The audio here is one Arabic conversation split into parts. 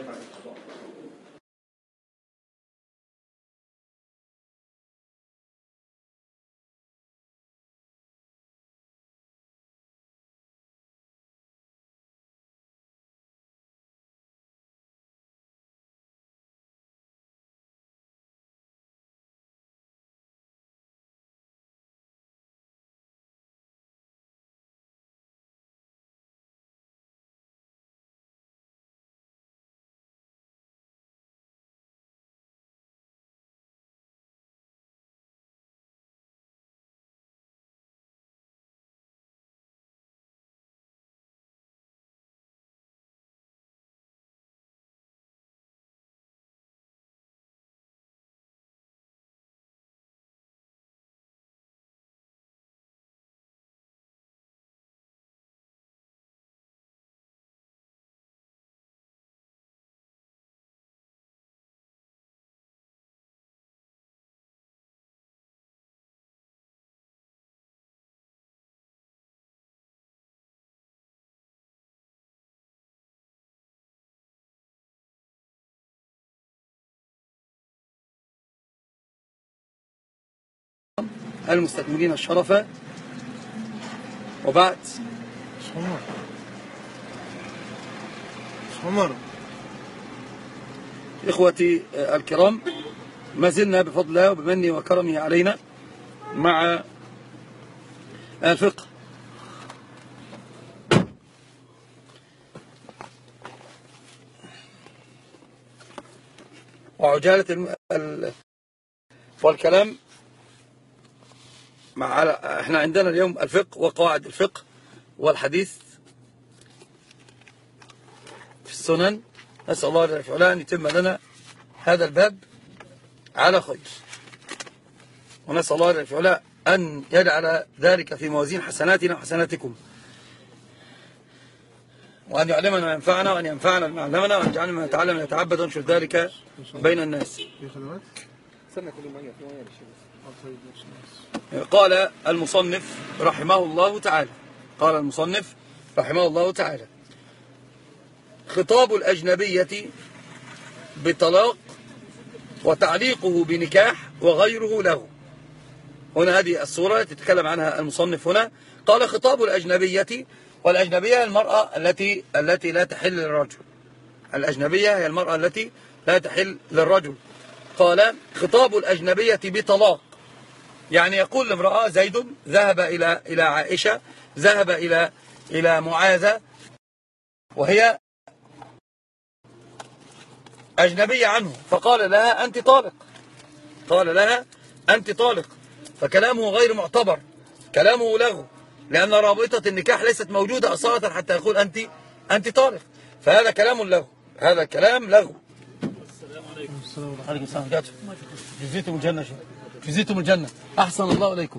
المستكملين الشرف، وبعد. إخوتي الكرام، ما زلنا بفضل الله وبمنه وكرمه علينا مع الفقه. وعجالة والكلام احنا عندنا اليوم الفقه وقواعد الفقه والحديث في السنن. نسأل الله جل وعلا أن يتم لنا هذا الباب على خير، ونسأل الله جل وعلا أن يجعل ذلك في موازين حسناتنا وحسناتكم، وأن يعلمنا ما ينفعنا، وأن ينفعنا بما علمنا، وأن يجعلنا ما نتعلم ونتعبد وننشر ذلك بين الناس. قال المصنف رحمه الله تعالى: خطاب الأجنبية بطلاق وتعليقه بنكاح وغيره له. هنا هذه الصورة التي تتكلم عنها المصنف هنا. قال: خطاب الأجنبية، والأجنبية المرأة التي لا تحل للرجل. الأجنبية هي المرأة التي لا تحل للرجل. قال: خطاب الأجنبية بطلاق، يعني يقول لامرأة: زيد ذهب إلى عائشة، ذهب إلى معاذة، وهي أجنبية عنه، فقال لها: أنت طالق. قال لها: أنت طالق. فكلامه غير معتبر، كلامه لغو، لأن رابطة النكاح ليست موجودة أصالة حتى يقول أنت طالق. فهذا كلام لغو، هذا كلام لغو. السلام عليكم. السلام. جزيتم الجنة، جزيتم الجنة. أحسن الله إليكم.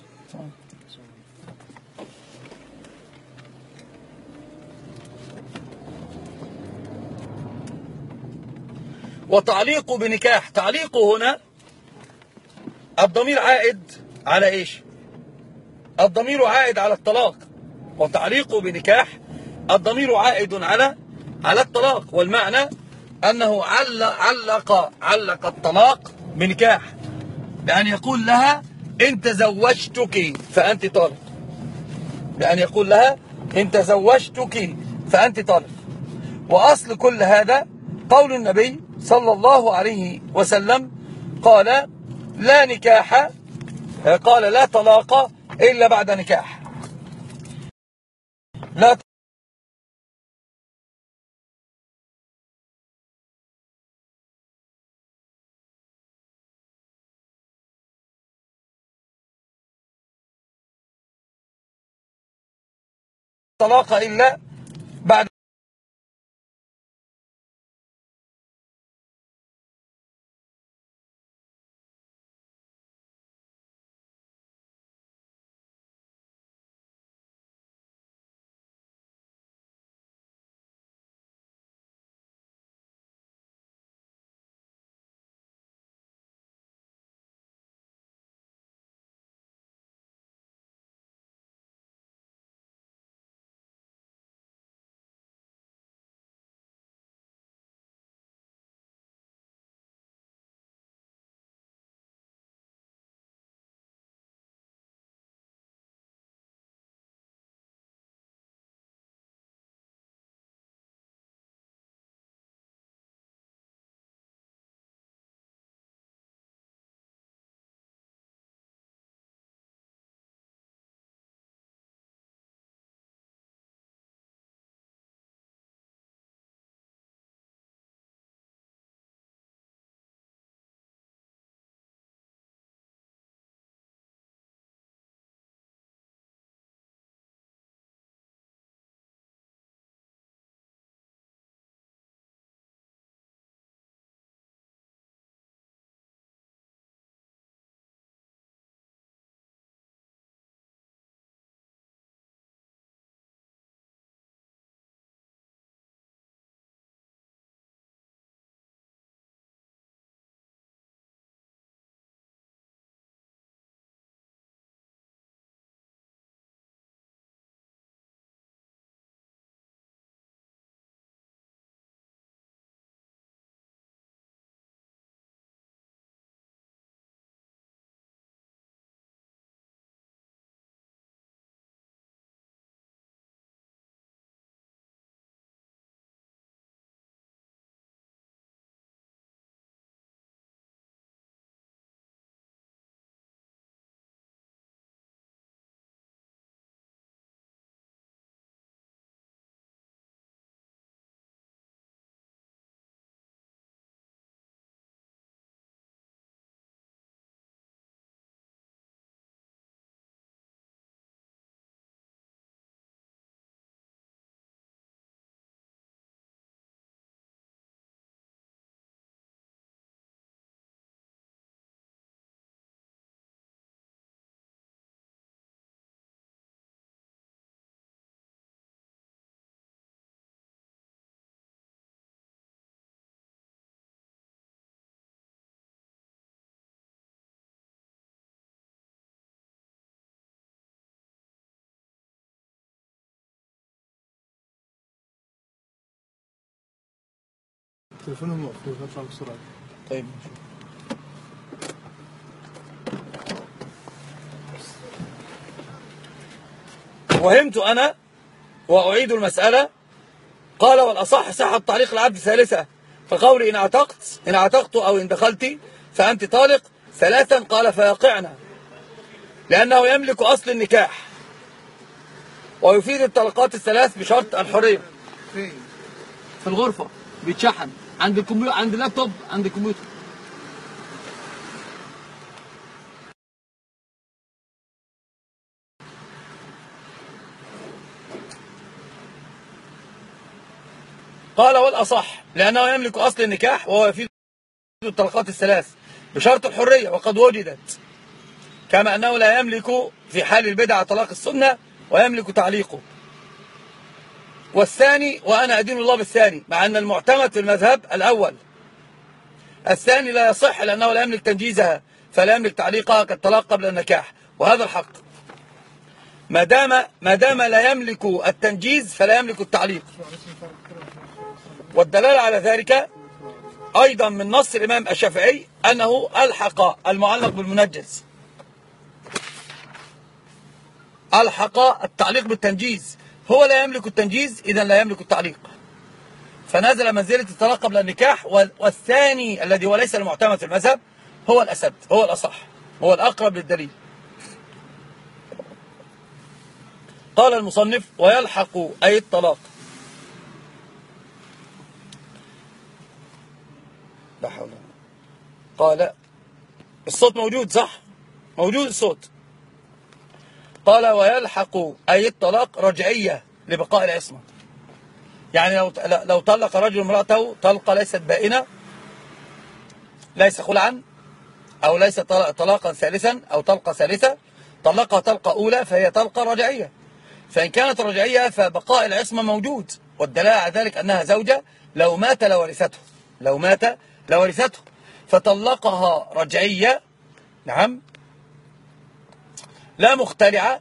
وتعليقه بنكاح، تعليقه هنا الضمير عائد على إيش؟ الضمير عائد على الطلاق. وتعليقه بنكاح الضمير عائد على الطلاق، والمعنى أنه علق الطلاق بنكاح، بأن يقول لها: إن تزوجتك فأنت طالق. بأن يقول لها: إن تزوجتك فأنت طالق. وأصل كل هذا قول النبي صلى الله عليه وسلم: قال: لا نكاح، قال: لا طلاق إلا بعد نكاح. لا طلاق إلا بعد تليفونهم مقفول، هطلع بسرعة. طيب وهمت أنا وأعيد المسألة. قال والأصح صحة تعليق العبد ثالثة، فقول إن عتقت أو إن دخلت فأنت طالق ثلاثا، قال فيقعنا، لأنه يملك أصل النكاح ويفيد الطلقات الثلاث بشرط الحرية. فين؟ في الغرفة بيتشحن عند الكمبيوتر، عند اللابتوب، عند الكمبيوتر. قال والأصح لأنه يملك أصل النكاح وهو يفيد الطلقات الثلاث بشرط الحرية وقد وجدت، كما أنه لا يملك في حال البدعة طلاق السنة ويملك تعليقه. والثاني وأنا أدين الله بالثاني، مع أن المعتمد في المذهب الأول. الثاني لا يصح لأنه لا يملك تنجيزها فلا يملك تعليقها كالطلاق قبل النكاح، وهذا الحق. ما دام لا يملك التنجيز فلا يملك التعليق. والدلالة على ذلك أيضا من نص الإمام الشافعي أنه ألحق المعلق بالمنجز، ألحق التعليق بالتنجيز. هو لا يملك التنجيز، إذا لا يملك التعليق، فنزل منزلة الطلاق قبل النكاح. والثاني الذي هو ليس المعتمد في المذهب هو الأسد، هو الأصح، هو الأقرب للدليل. قال المصنف ويلحق أي الطلاق. لا حول. قال الصوت موجود صح؟ موجود الصوت. قال ويلحق أي الطلاق رجعية لبقاء العصمة، يعني لو طلق رجل امرأته طلقة ليست بائنة، ليس خلعا أو ليس طلاقا ثالثا أو طلقة ثالثة، طلقها طلقة أولى فهي طلقة رجعية. فإن كانت رجعية فبقاء العصمة موجود، والدلالة على ذلك أنها زوجة، لو مات لورثته، لو مات لورثته، فطلقها رجعية، نعم، لا مختلعة،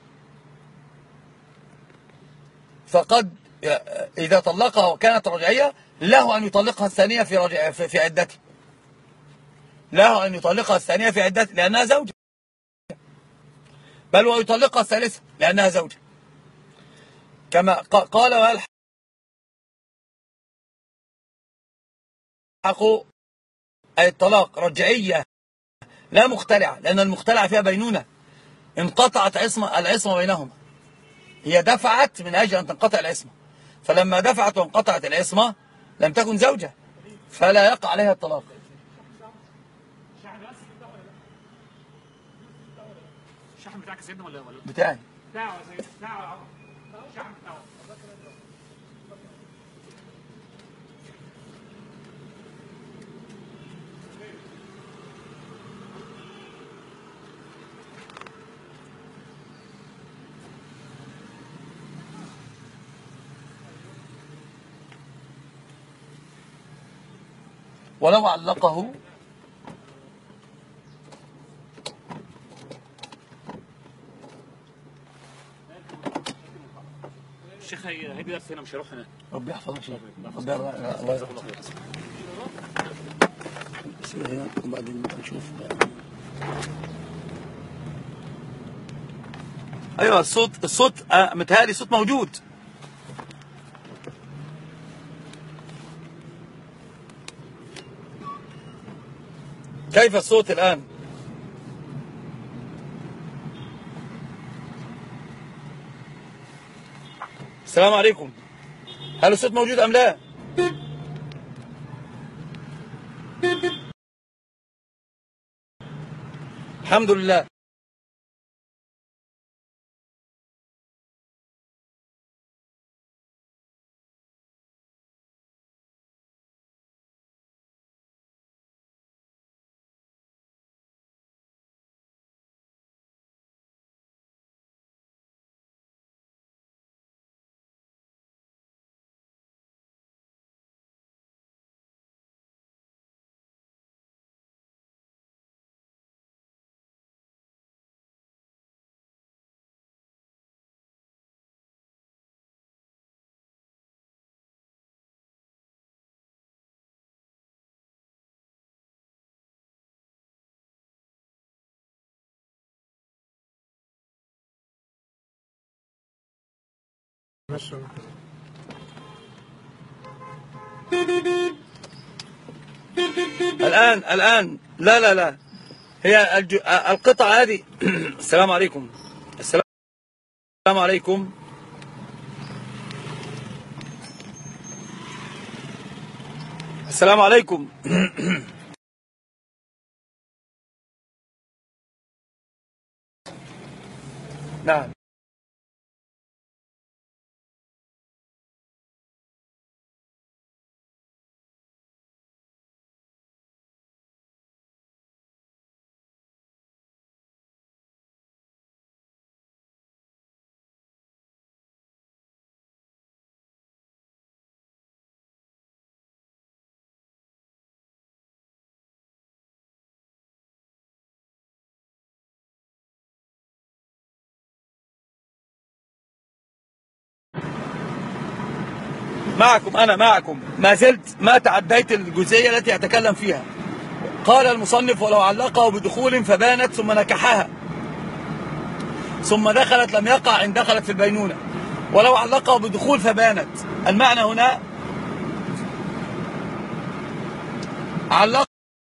فقد إذا طلقها وكانت رجعية له أن يطلقها الثانية في عدته، له أن يطلقها الثانية في عدته لأنها زوجة، بل ويطلقها الثالثة لأنها زوجة، كما قال ويلحق أي الطلاق رجعية لا مختلعة، لأن المختلعة فيها بينونة، انقطعت العصمة بينهما، هي دفعت من أجل أن تنقطع العصمة، فلما دفعت وانقطعت العصمة لم تكن زوجة فلا يقع عليها الطلاق. الشحن بتاعك سيدنا ولا بتاعي بتاعه بتاعه الشحن بتاعه. ولو علقه الشيخ هيجي درس هنا مش هيروح هناك. ربي يحفظك شيخ، ربي الله يحفظك. هنا وبعدين نشوف. ايوه الصوت متهيألي الصوت موجود. كيف الصوت الآن؟ السلام عليكم، هل الصوت موجود أم لا؟ الحمد لله. الآن لا هي القطعة هذه. السلام عليكم. السلام عليكم. السلام عليكم. نعم. أنا معكم ما زلت ما تعديت الجزئية التي أتكلم فيها. قال المصنف: ولو علقه بدخول فبانت ثم نكحها ثم دخلت لم يقع إن دخلت في البينونة. ولو علقه بدخول فبانت، المعنى هنا علقه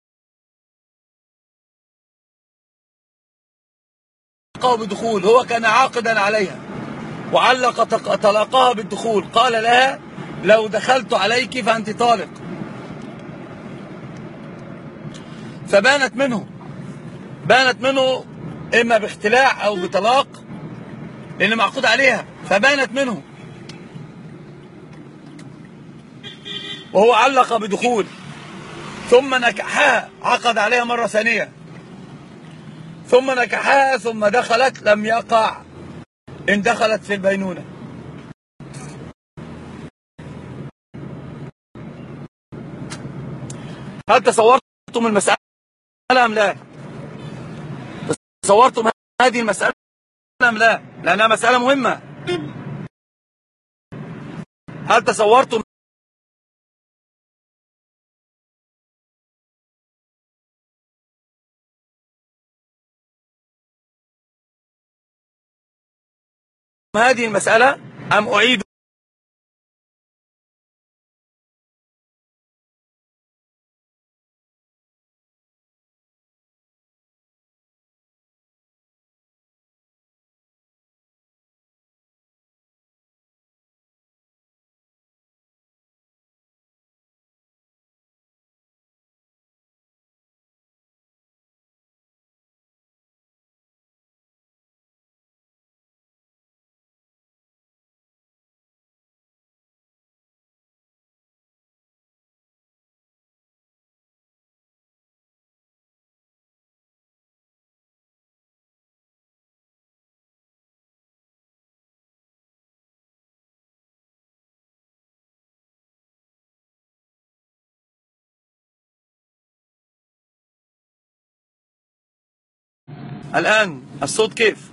بدخول، هو كان عاقدا عليها وعلق طلاقها بالدخول، قال لها: لو دخلت عليك فأنت طالق. فبانت منه إما باختلاع أو بطلاق، لأن معقود عليها، فبانت منه وهو علق بدخول ثم نكحها، عقد عليها مرة ثانية ثم نكحها ثم دخلت، لم يقع إن دخلت في البينونة. هل تصورتم المسألة أم لا؟ تصورتم هذه المسألة أم لا؟ لأنها مسألة مهمة. هل تصورتم هذه المسألة أم أعيد؟ الآن الصوت كيف؟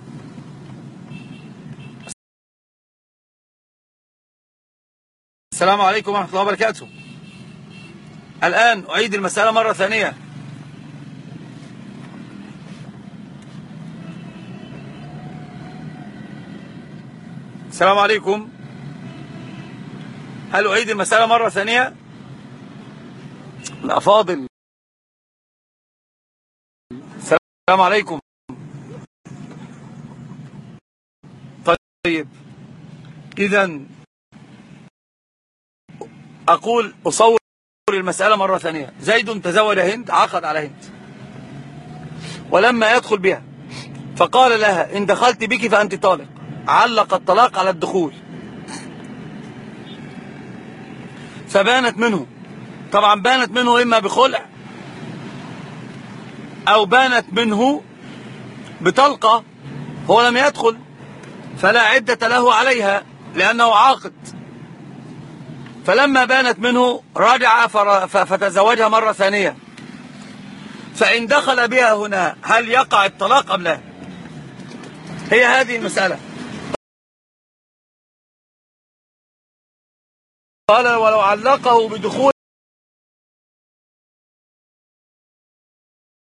السلام عليكم ورحمة الله وبركاته. الآن أعيد المسألة مرة ثانية. السلام عليكم. هل أعيد المسألة مرة ثانية؟ لا فاضل. السلام عليكم. طيب إذن أقول أصور المسألة مرة ثانية. زيد تزوج هند، عقد على هند، ولما يدخل بها فقال لها: إن دخلت بك فأنت طالق، علق الطلاق على الدخول، فبانت منه. طبعا بانت منه إما بخلع أو بانت منه بطلقة، هو لم يدخل فلا عدة له عليها لأنه عاقد. فلما بانت منه رجع فتزوجها مرة ثانية، فإن دخل بها هنا هل يقع الطلاق أم لا؟ هي هذه المسألة. قال: ولو علقه بدخول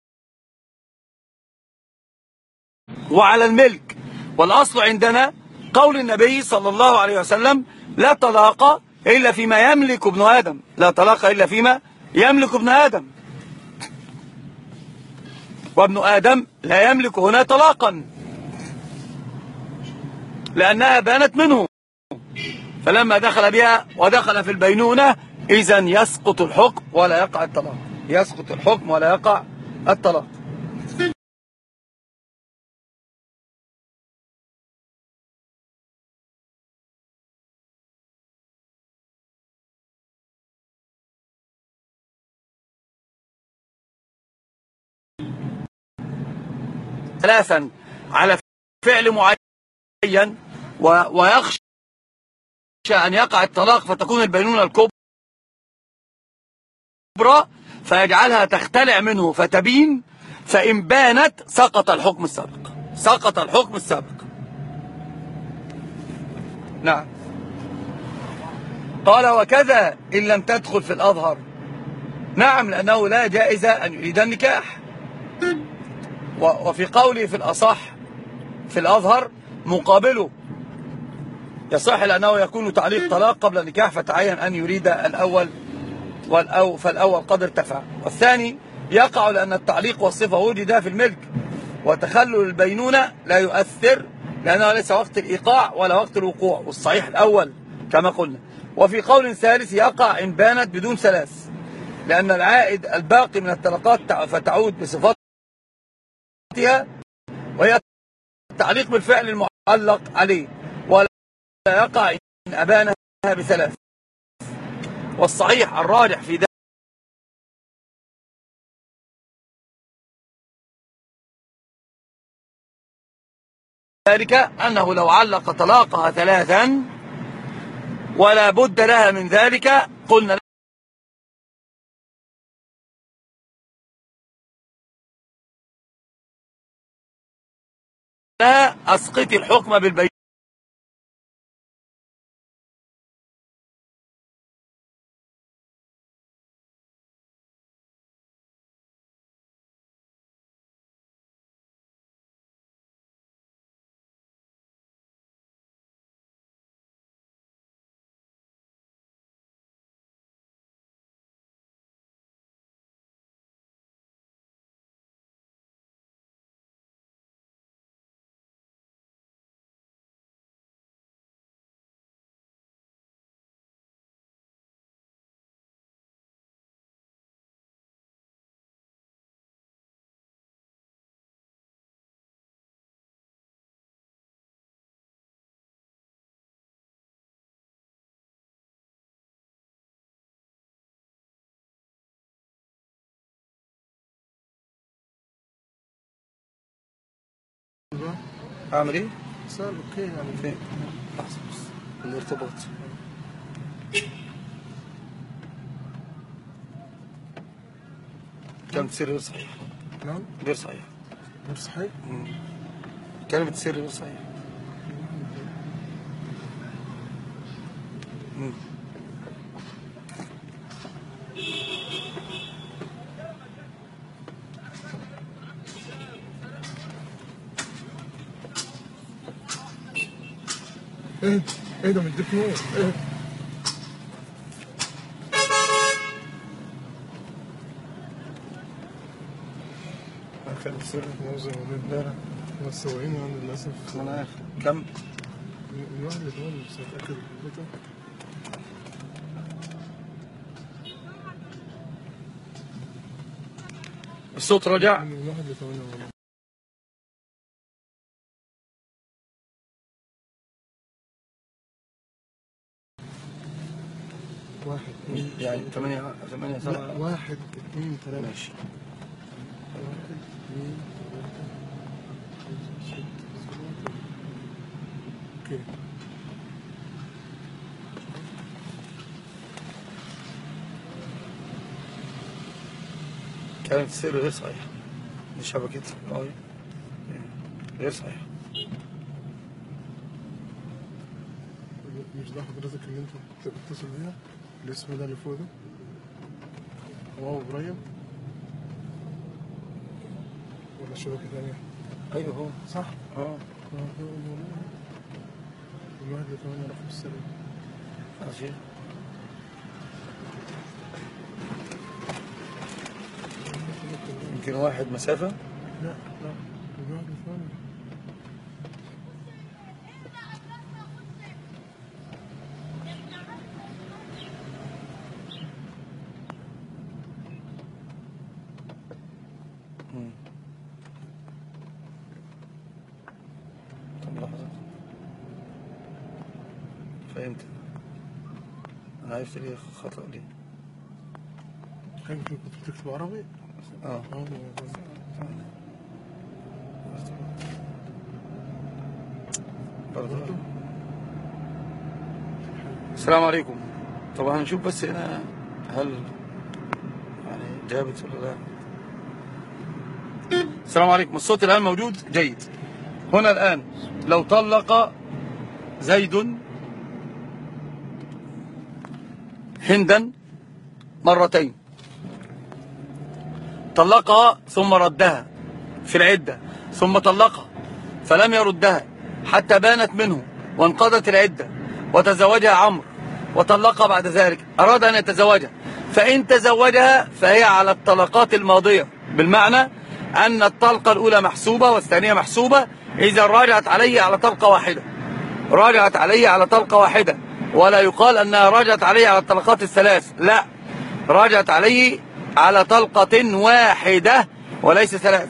وعلى الملك، والأصل عندنا قول النبي صلى الله عليه وسلم: لا طلاق إلا فيما يملك ابن آدم. لا طلاق إلا فيما يملك ابن آدم، وابن آدم لا يملك هنا طلاقا لأنها بانت منه، فلما دخل بها ودخل في البينونة إذن يسقط الحكم ولا يقع الطلاق. يسقط الحكم ولا يقع الطلاق. ثلاثا على فعل معين ويخشى أن يقع الطلاق فتكون البينونة الكبرى فيجعلها تختلع منه فتبين، فإن بانت سقط الحكم السابق. سقط الحكم السابق. نعم. قال: وكذا إن لم تدخل في الأظهر. نعم، لأنه لا جائز أن يريد النكاح. وفي قوله في الأصح في الأظهر مقابله يصح، لأنه يكون تعليق طلاق قبل النكاح فتعين أن يريد الأول فالأول قد ارتفع، والثاني يقع لأن التعليق والصفة وجد في الملك، وتخلل البينونة لا يؤثر لأنه ليس وقت الإيقاع ولا وقت الوقوع، والصحيح الأول كما قلنا. وفي قول ثالث يقع إن بانت بدون ثلاث، لأن العائد الباقي من الطلقات فتعود بصفاتها، وهي التعليق بالفعل المعلق عليه، ولا يقع إن أبانها بثلاث. والصحيح الراجح في ذلك أنه لو علق طلاقها ثلاثا ولا بد لها من ذلك قلنا لها أسقطي الحكم بالبينة، أعمل إيه؟ صار أوكي يعني فين؟ لحظة بس الارتباط. كلمة سر غير صحيح. نعم غير صحيح. غير صحيح؟ كلمة سر غير صحيح. ايه ده مديك نور ايه؟ كان سر موزع امبارح بس سواقين يعني للاسف. أنا عارف. كم؟ الواحد اللي هو مش هيتاكد بالبطل. الصوت رجع. الواحد اللي ثواني والله. واحد يعني 8 7. لا 1 2 3 ماشي. 1 2 3 5 6 7. اوكي. كانت سر غير صحيح. دي شبكة غير صحيح. مش ده حضرتك اللي انت بتتصل بيها الاسم ده اللي فوق ده هو ابراهيم ولا شبكة تانية؟ ايوه هو صح؟ اه. الواحدة 8 رقم السريع. ماشي. يمكن واحد مسافة. لا الواحدة 8. طب لحظة. فهمت. أنا عرفت ليه خطأ ليه. كنت بتكتب عربي؟ برضه. السلام عليكم. طبعا هنشوف بس هنا هل يعني جابت ولا لا. السلام عليكم. الصوت الآن موجود جيد. هنا الآن لو طلق زيد هندا مرتين، طلقها ثم ردها في العدة، ثم طلقها فلم يردها حتى بانت منه وانقضت العدة، وتزوجها عمرو وطلقها بعد ذلك، أراد أن يتزوجها، فإن تزوجها فهي على الطلقات الماضية، بالمعنى أن الطلقة الأولى محسوبة والثانية محسوبة، إذا راجعت عليه على طلقة واحدة، راجعت عليه على طلقة واحدة، ولا يقال أنها راجعت عليه على الطلقات الثلاث، لا، راجعت عليه على طلقة واحدة وليس ثلاث.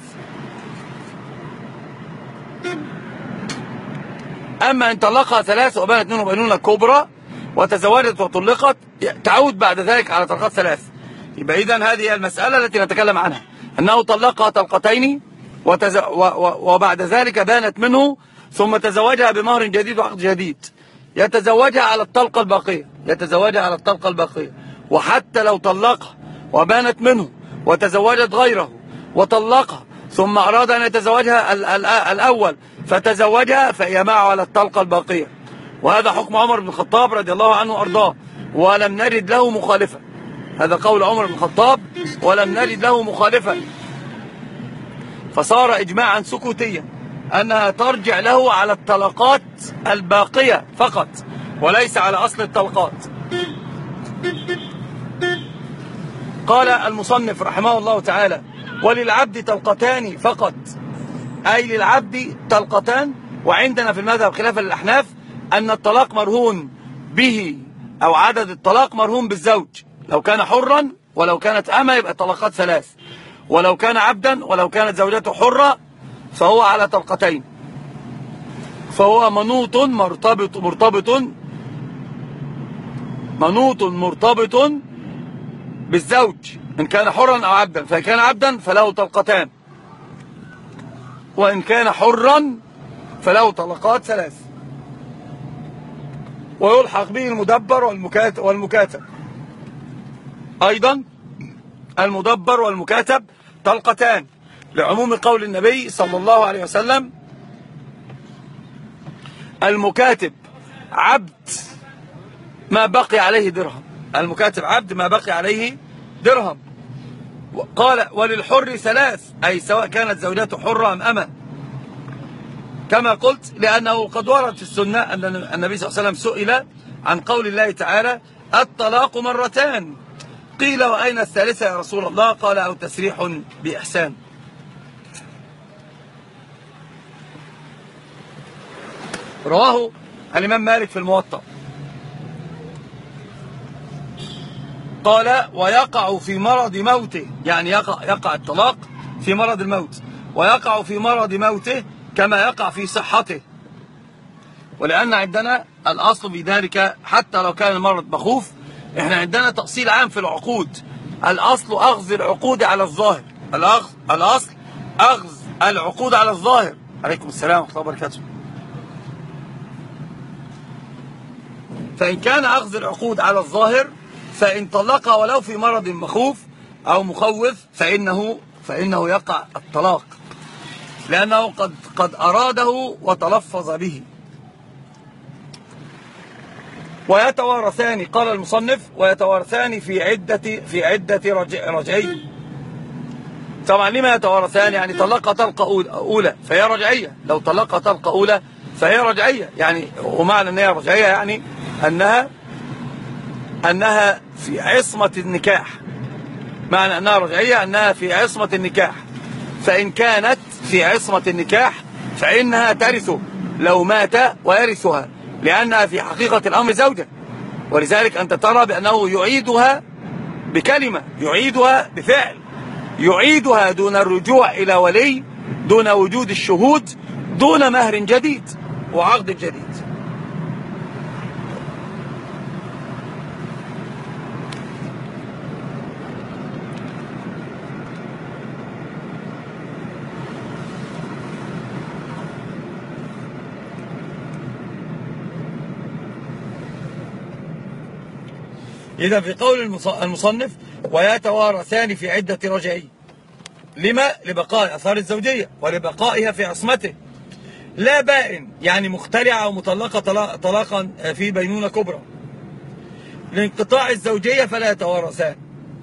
أما إن طلقها ثلاث وبانت منه بينونة كبرى وتزوجت وطلقت، تعود بعد ذلك على طلقات ثلاث. يبقى إذن هذه المسألة التي نتكلم عنها، أنه طلقها طلقتين وبعد ذلك بانت منه، ثم تزوجها بمهر جديد وعقد جديد، يتزوجها على الطلقة الباقية، يتزوجها على الطلقة الباقية. وحتى لو طلقها وبانت منه وتزوجت غيره وطلقها ثم أراد أن يتزوجها الأول فتزوجها، فهي معه على الطلقة الباقية. وهذا حكم عمر بن الخطاب رضي الله عنه وأرضاه، ولم نجد له مخالفة. هذا قول عمر بن الخطاب ولم نجد له مخالفة، فصار إجماعا سكوتيا أنها ترجع له على الطلقات الباقية فقط وليس على أصل الطلقات. قال المصنف رحمه الله تعالى: وللعبد طلقتان فقط، أي للعبد طلقتان. وعندنا في المذهب خلافا للأحناف أن الطلاق مرهون به، أو عدد الطلاق مرهون بالزوج، لو كان حرا ولو كانت أمة يبقى طلقات ثلاث، ولو كان عبدا ولو كانت زوجته حرة فهو على طلقتين، فهو منوط مرتبط بالزوج إن كان حرا أو عبدا، فإن كان عبدا فله طلقتان، وإن كان حرا فله طلقات ثلاث. ويلحق به المدبر والمكاتب أيضا. المدبر والمكاتب طلقتان، لعموم قول النبي صلى الله عليه وسلم: المكاتب عبد ما بقي عليه درهم، المكاتب عبد ما بقي عليه درهم. قال: وللحر ثلاث، أي سواء كانت زوجته حرة أم أمة، كما قلت، لأنه قد ورد في السنة أن النبي صلى الله عليه وسلم سئل عن قول الله تعالى: الطلاق مرتان، قيل: وأين الثالثة يا رسول الله؟ قال: أو تسريح بإحسان. رواه الإمام مالك في الموطأ. قال: ويقع في مرض موته، يعني يقع الطلاق في مرض الموت، ويقع في مرض موته كما يقع في صحته. ولأن عندنا الأصل في ذلك حتى لو كان المرض مخوف، احنا عندنا تأصيل عام في العقود، الأصل أخذ العقود على الظاهر، الأصل أخذ العقود على الظاهر. عليكم السلام ورحمة الله وبركاته. فإن كان أخذ العقود على الظاهر، فإن طلقها ولو في مرض مخوف أو مخوف فإنه يقع الطلاق، لأنه قد أراده وتلفظ به. ويتوارثان، قال المصنف: ويتوارثان في عدة رجعي. طبعا لما يتوارثان؟ يعني طلقها طلقة أولى فهي رجعية، لو طلقها طلقة أولى فهي رجعية يعني، ومعنى أنها رجعية يعني أنها في عصمة النكاح. معنى أنها رجعية أنها في عصمة النكاح، فإن كانت في عصمة النكاح فإنها ترثه لو مات ويرثها، لأنها في حقيقة الأمر زوجة. ولذلك أنت ترى بأنه يعيدها بكلمة، يعيدها بفعل، يعيدها دون الرجوع إلى ولي، دون وجود الشهود، دون مهر جديد وعقد جديد. إذا في قول المصنف ويتوارثان في عدة رجعية، لما؟ لبقاء أثار الزوجية ولبقائها في عصمته، لا بائن يعني مختلعة أو مطلقة طلاقا في بينونة كبرى. لانقطاع الزوجية فلا يتوارثان.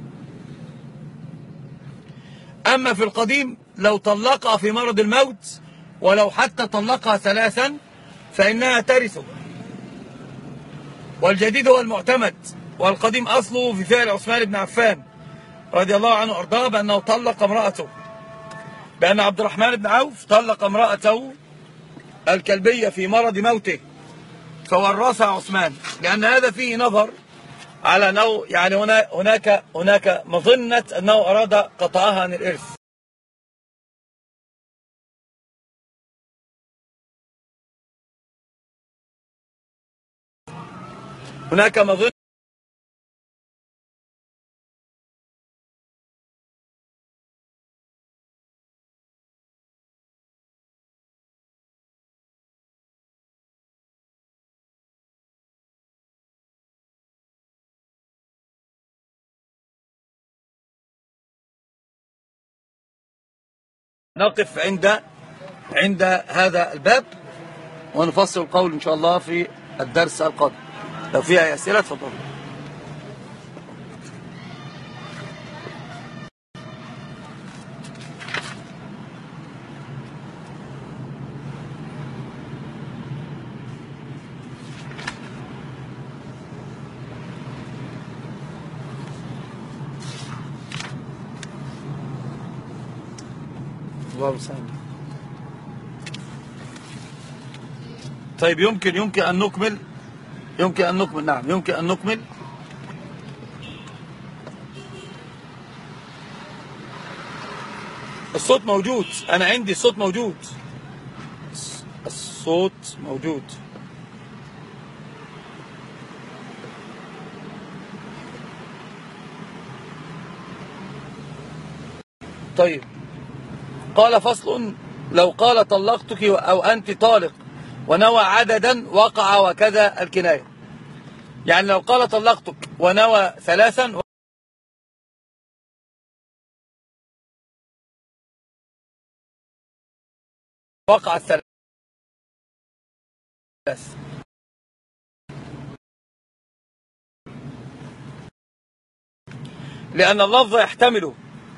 أما في القديم لو طلقها في مرض الموت ولو حتى طلقها 3 فإنها ترثه. والجديد هو المعتمد، والقديم أصله في فعل عثمان بن عفان رضي الله عنه وأرضاه بأنه طلق امرأته، بأن عبد الرحمن بن عوف طلق امرأته الكلبية في مرض موته فورثها عثمان، لأن هذا فيه نظر على أنه يعني هناك مظنة أنه أراد قطعها عن الإرث. هناك مظنة نقف عند هذا الباب ونفصل القول إن شاء الله في الدرس القادم. لو فيها أي أسئلة تفضلوا. الله المستعان. طيب يمكن أن نكمل. نعم يمكن أن نكمل. الصوت موجود، أنا عندي الصوت موجود. الصوت موجود. طيب قال فصل: لو قال طلقتك أو أنت طالق ونوى عددا وقع وكذا الكناية. يعني لو قال طلقتك ونوى 3 وقع 3، لأن اللفظ يحتمله،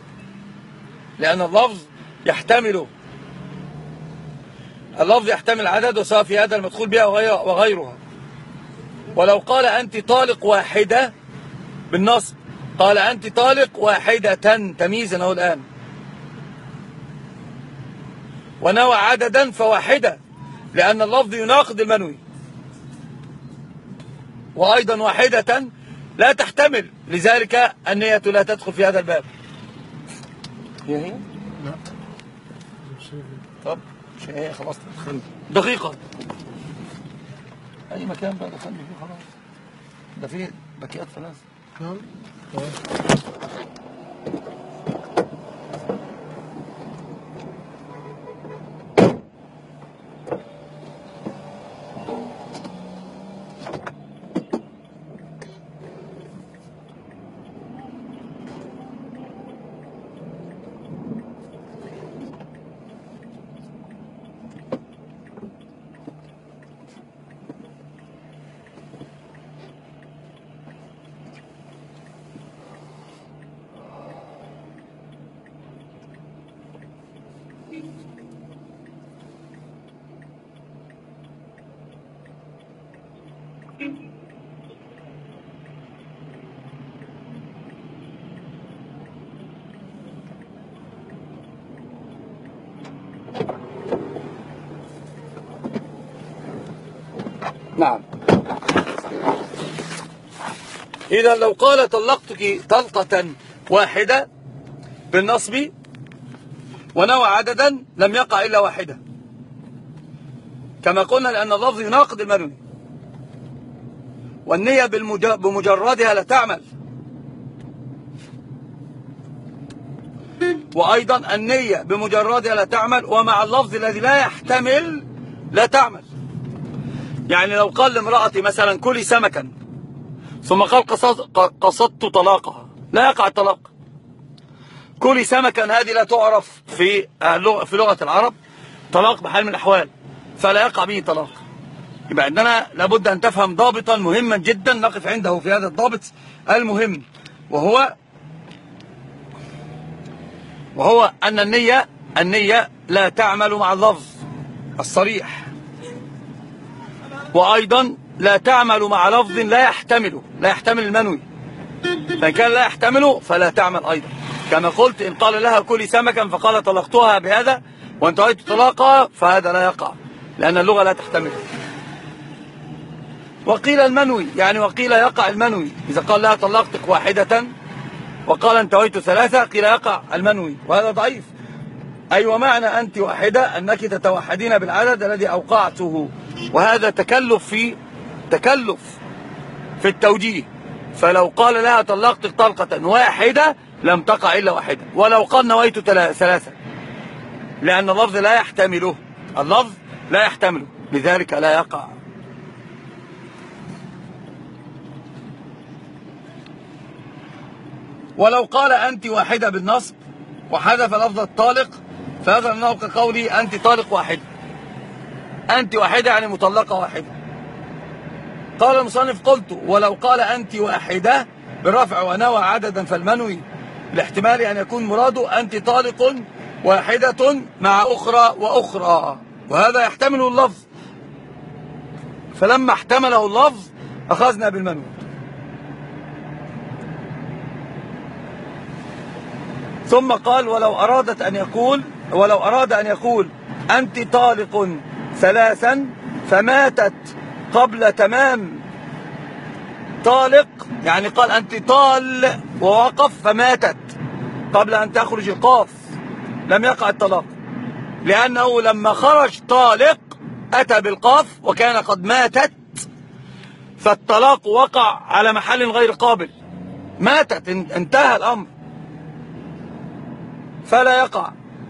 اللفظ يحتمل عدد، وسواء في هذا المدخول بها وغيرها. ولو قال أنت طالق واحدة بالنصب، قال أنت طالق واحدة تمييزا أهو الآن، ونوى عددا فواحدة، لأن اللفظ يناقض المنوي. وأيضا واحدة لا تحتمل، لذلك النية لا تدخل في هذا الباب. هي لا. طب مش هي خلاص. دقيقة أي مكان بقى دخلني فيه خلاص. ده فيه باكيات 3. نعم. نعم. إذا لو قال طلقتك طلقة واحدة بالنصب ونوى عددا لم يقع إلا واحدة، كما قلنا، لأن اللفظ يناقض المنوي، والنية بمجردها لا تعمل، وأيضا النية بمجردها لا تعمل، ومع اللفظ الذي لا يحتمل لا تعمل. يعني لو قال لامرأتي مثلا كلي سمكا ثم قال قصدت طلاقها، لا يقع الطلاق. كلي سمكا هذه لا تعرف في لغة العرب طلاق بحال من الأحوال، فلا يقع به طلاق. يبقى عندنا لابد أن تفهم ضابطا مهما جدا نقف عنده في هذا الضابط المهم، وهو أن النية لا تعمل مع اللفظ الصريح، وأيضا لا تعمل مع لفظ لا يحتمل المنوي، فإن كان لا يحتمله فلا تعمل أيضا. كما قلت إن قال لها كلي سمكا فقال طلقتها بهذا وانتهيت طلاقها، فهذا لا يقع لأن اللغة لا تحتمله. وقيل المنوي، يعني وقيل يقع المنوي إذا قال لها طلقتك واحدة وقال انتهيت ثلاثة، قيل يقع المنوي، وهذا ضعيف. أي ومعنى أنت واحدة أنك تتوحدين بالعدد الذي أوقعته، وهذا تكلف في التوجيه. فلو قال لها طلقتك طلقة واحدة لم تقع إلا واحدة، ولو قال نويت ثلاثة، لأن اللفظ لا يحتمله، لذلك لا يقع. ولو قال أنت واحدة بالنصب وحذف لفظ الطالق فهذا النوع كقولي أنت طالق واحدة، أنت واحدة يعني مطلقة واحدة. قال المصنف قلت ولو قال أنت واحدة بالرفع ونوى عددا فالمنوي الاحتمال أن يكون مراده أنت طالق واحدة مع أخرى وأخرى، وهذا يحتمل اللفظ، فلما احتمله اللفظ أخذنا بالمنوي. ثم قال ولو أراد أن يقول أنت طالق ثلاثا فماتت قبل تمام طالق، يعني قال أنت طال ووقف فماتت قبل أن تخرج القاف، لم يقع الطلاق، لأنه لما خرج طالق أتى بالقاف وكان قد ماتت، فالطلاق وقع على محل غير قابل، ماتت، انتهى الأمر، فلا يقع.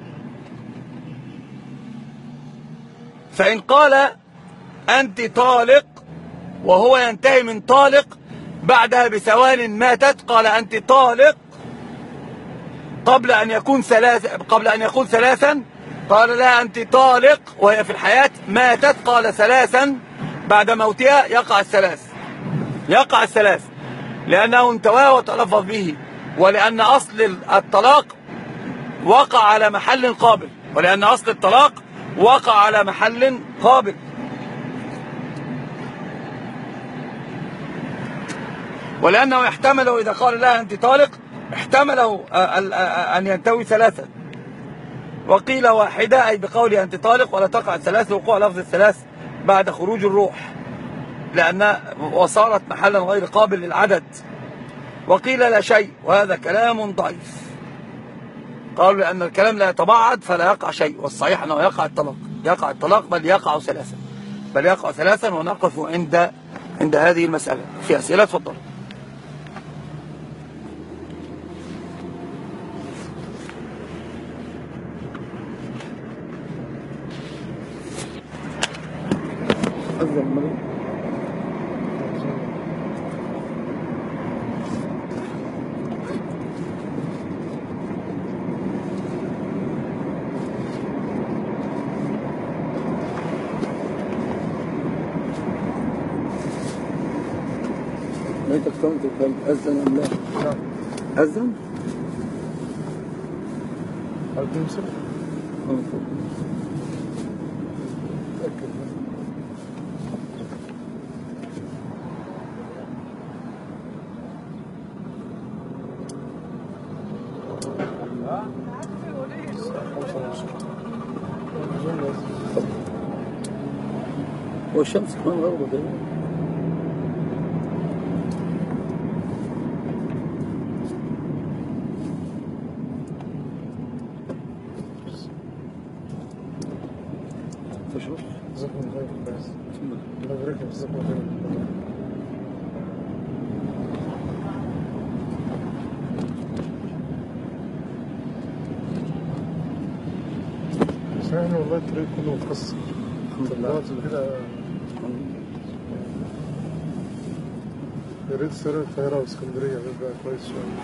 فإن قال أنت طالق وهو ينتهي من طالق بعدها بثوان ماتت، قال أنت طالق قبل أن يكون ثلاثا، قال لها أنت طالق وهي في الحياة ماتت، قال ثلاثا، بعد موتها يقع الثلاث لأنه انتوى وتلفظ به، ولأن أصل الطلاق وقع على محل قابل، ولأنه يحتمله إذا قال لها أنت طالق احتمله أن ينتوي ثلاثة. وقيل واحدة أي بقول أنت طالق ولا تقع الثلاث وقوع لفظ الثلاث بعد خروج الروح، لأن وصارت محلا غير قابل للعدد. وقيل لا شيء، وهذا كلام ضعيف، قالوا لأن الكلام لا يتبعد فلا يقع شيء، والصحيح أنه يقع الطلاق بل يقع ثلاثا، ونقف عند هذه المسألة. في أسئلة؟ تفضل. ليتك فهمت أذن أم لا؟ أذن؟ هل تمسك؟ الله. هو الشمس كمان غربت كده. تشوف جزاكم الله خير بس. بسم الله. الله يبارك لك، جزاكم الله خير. بس احنا والله الطريق كله متكسر. الحمد لله. دلوقتي كده يا ريت سير القاهرة واسكندرية يبقى كويس شوية.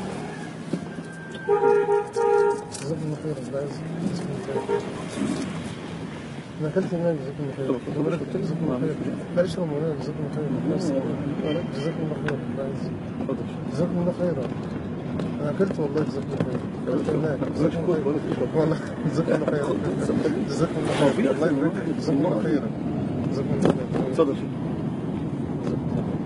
جزاكم الله خير. الله يعزك. جزاكم الله خير. أنا أكلت هناك. جزاكم الله خير. الله يبارك لك. جزاكم الله خير. لا اشرب من هناك. جزاكم الله خير. جزاكم الله خير. الله يعزك. جزاكم الله خير. أنا أكلت والله. جزاكم الله خير. أكلت هناك. جزاكم الله خير. والله جزاكم الله خير. جزاكم الله خير. الله يبارك لك. جزاكم الله خير. جزاكم الله خير. تفضل.